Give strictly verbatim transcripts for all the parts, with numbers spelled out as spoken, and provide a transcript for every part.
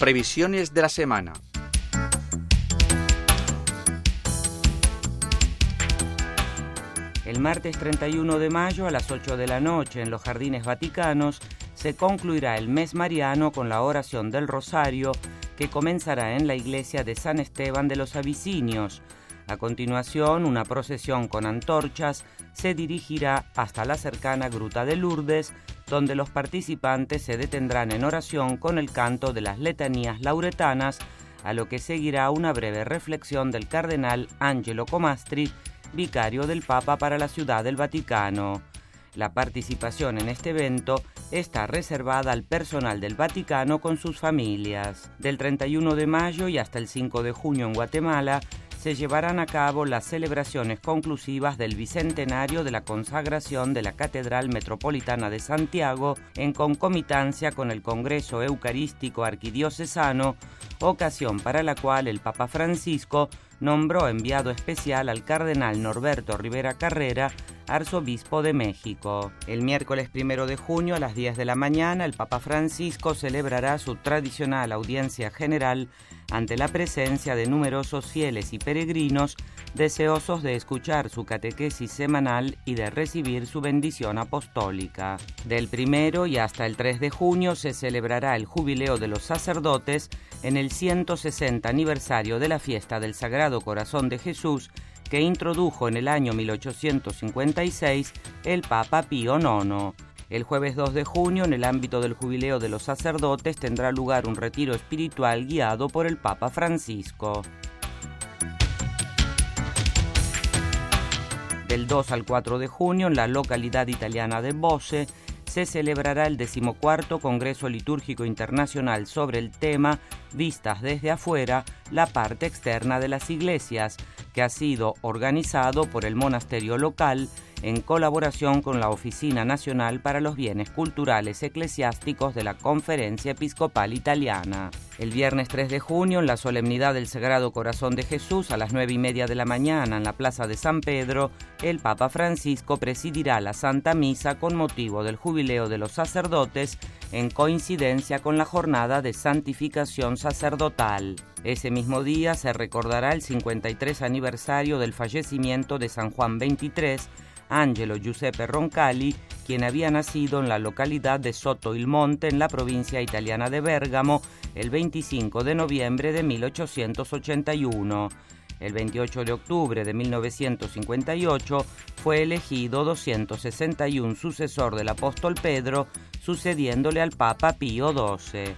Previsiones de la semana. El martes treinta y uno de mayo a las ocho de la noche en los Jardines Vaticanos se concluirá el mes mariano con la oración del Rosario que comenzará en la iglesia de San Esteban de los Abisinios. A continuación, una procesión con antorchas se dirigirá hasta la cercana Gruta de Lourdes, donde los participantes se detendrán en oración con el canto de las letanías lauretanas, a lo que seguirá una breve reflexión del cardenal Angelo Comastri, vicario del Papa para la Ciudad del Vaticano. La participación en este evento está reservada al personal del Vaticano con sus familias. Del treinta y uno de mayo y hasta el cinco de junio en Guatemala se llevarán a cabo las celebraciones conclusivas del bicentenario de la consagración de la Catedral Metropolitana de Santiago en concomitancia con el Congreso Eucarístico Arquidiocesano, ocasión para la cual el Papa Francisco nombró enviado especial al cardenal Norberto Rivera Carrera, arzobispo de México. El miércoles primero de junio a las diez de la mañana, el Papa Francisco celebrará su tradicional audiencia general ante la presencia de numerosos fieles y peregrinos deseosos de escuchar su catequesis semanal y de recibir su bendición apostólica. Del primero y hasta el tres de junio se celebrará el Jubileo de los Sacerdotes en el ciento sesenta aniversario de la fiesta del Sagrado Corazón de Jesús, que introdujo en el año mil ochocientos cincuenta y seis el Papa Pío noveno. El jueves dos de junio, en el ámbito del Jubileo de los Sacerdotes, tendrá lugar un retiro espiritual guiado por el Papa Francisco. Del dos al cuatro de junio, en la localidad italiana de Bosse, se celebrará el decimocuarto Congreso Litúrgico Internacional sobre el tema Vistas desde afuera, la parte externa de las iglesias, que ha sido organizado por el monasterio local en colaboración con la Oficina Nacional para los Bienes Culturales Eclesiásticos de la Conferencia Episcopal Italiana. El viernes tres de junio, en la solemnidad del Sagrado Corazón de Jesús, a las nueve y media de la mañana, en la Plaza de San Pedro, el Papa Francisco presidirá la Santa Misa con motivo del Jubileo de los Sacerdotes, en coincidencia con la jornada de santificación sacerdotal. Ese mismo día se recordará el cincuenta y tres aniversario del fallecimiento de San Juan veintitrés, Angelo Giuseppe Roncalli, quien había nacido en la localidad de Sotto il Monte, en la provincia italiana de Bérgamo, el veinticinco de noviembre de mil ochocientos ochenta y uno. El veintiocho de octubre de mil novecientos cincuenta y ocho fue elegido doscientos sesenta y uno sucesor del apóstol Pedro, sucediéndole al Papa Pío doce.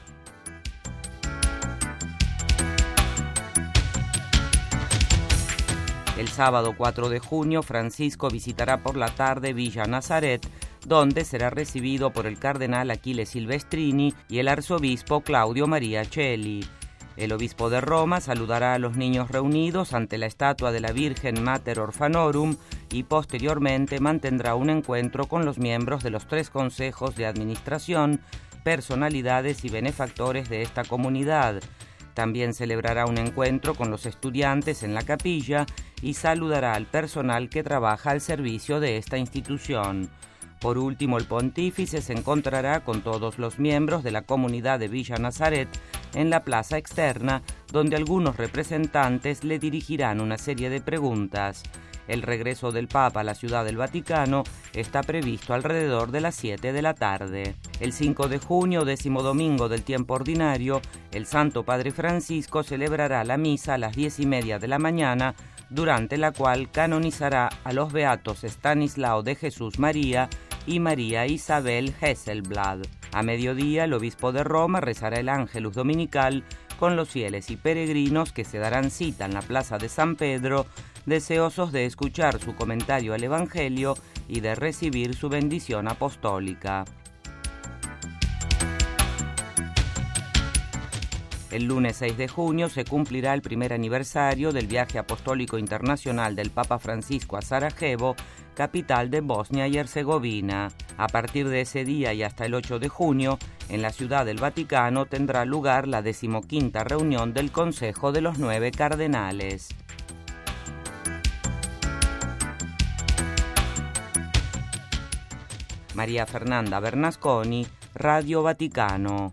El sábado cuatro de junio, Francisco visitará por la tarde Villa Nazaret, donde será recibido por el cardenal Achille Silvestrini y el arzobispo Claudio Maria Celli. El obispo de Roma saludará a los niños reunidos ante la estatua de la Virgen Mater Orphanorum y posteriormente mantendrá un encuentro con los miembros de los tres consejos de administración, personalidades y benefactores de esta comunidad. También celebrará un encuentro con los estudiantes en la capilla y saludará al personal que trabaja al servicio de esta institución. Por último, el pontífice se encontrará con todos los miembros de la comunidad de Villa Nazaret en la plaza externa, donde algunos representantes le dirigirán una serie de preguntas. El regreso del Papa a la Ciudad del Vaticano está previsto alrededor de las siete de la tarde. El cinco de junio, décimo domingo del tiempo ordinario, el Santo Padre Francisco celebrará la misa a las diez y media de la mañana, durante la cual canonizará a los beatos Estanislao de Jesús María y María Isabel Hesselblad. A mediodía, el obispo de Roma rezará el Ángelus Dominical con los fieles y peregrinos que se darán cita en la Plaza de San Pedro, deseosos de escuchar su comentario al Evangelio y de recibir su bendición apostólica. El lunes seis de junio se cumplirá el primer aniversario del viaje apostólico internacional del Papa Francisco a Sarajevo, capital de Bosnia y Herzegovina. A partir de ese día y hasta el ocho de junio, en la Ciudad del Vaticano tendrá lugar la decimoquinta reunión del Consejo de los Nueve Cardenales. María Fernanda Bernasconi, Radio Vaticano.